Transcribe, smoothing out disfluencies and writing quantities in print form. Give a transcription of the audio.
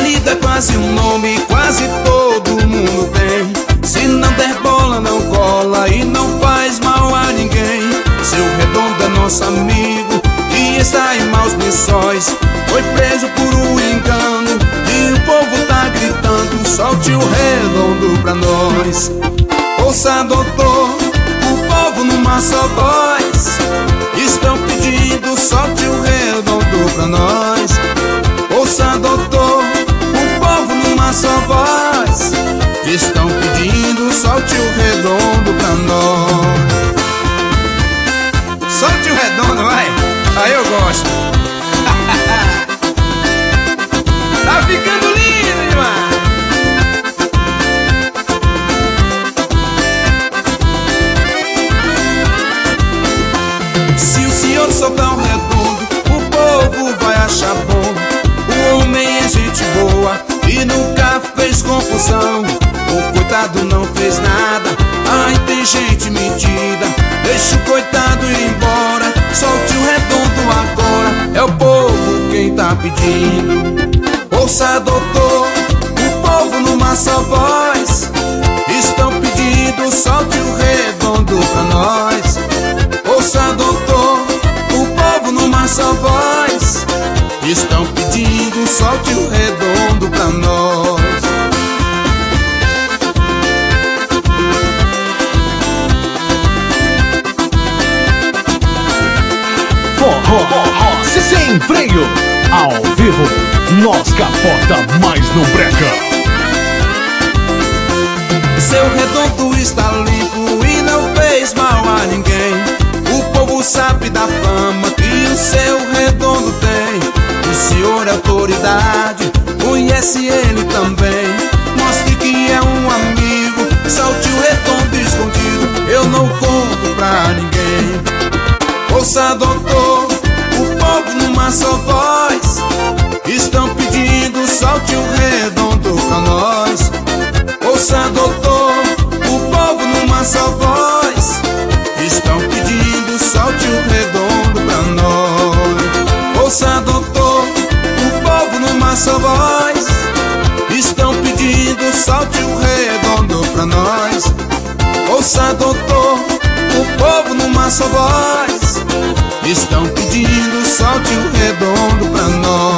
vida é quase um nome, quase todo mundo tem. Se não der bola não cola e não faz mal a ninguém. Seu Redondo é nosso amigo e está em maus lençóis. Foi preso por um engano e o povo tá gritando: solte o Redondo pra nós. Ouça, doutor, o povo numa só voz estão pedindo: solte o Redondo pra nós. Ouça, doutor, o povo numa só voz estão pedindo: solte o Redondo pra nós. Solte o Redondo, vai! Aí eu gosto. Tá ficando lindo demais. Se o senhor soltar o Redondo, o povo vai achar bom. O homem é gente boa e nunca fez confusão. O coitado não fez nada, ai tem gente metida. Deixa o coitado ir embora, solte o Redondo agora. É o povo quem tá pedindo. Ouça, doutor, o povo numa só voz estão pedindo: solte o Redondo pra nós. Ouça, doutor, o povo numa só voz estão pedindo: solte o Redondo pra nós. Forró sem freio, ao vivo, nós capota mais no breca. Seu Redondo está limpo e não fez mal a ninguém. O povo sabe da fama que o seu Redondo tem. O senhor é autoridade, conhece ele também. Mostre que é um amigo, solte o Redondo escondido. Eu não conto pra ninguém. Ouça, doutor, o povo numa só voz estão pedindo: solte o Redondo pra nós. Ouça, doutor, o povo numa só voz estão pedindo: solte o Redondo pra nós. Ouça, doutor, o povo numa só voz estão pedindo: solte o Redondo pra nós. Ouça, doutor, o povo numa só voz estão pedindo: solte o Redondo pra nós.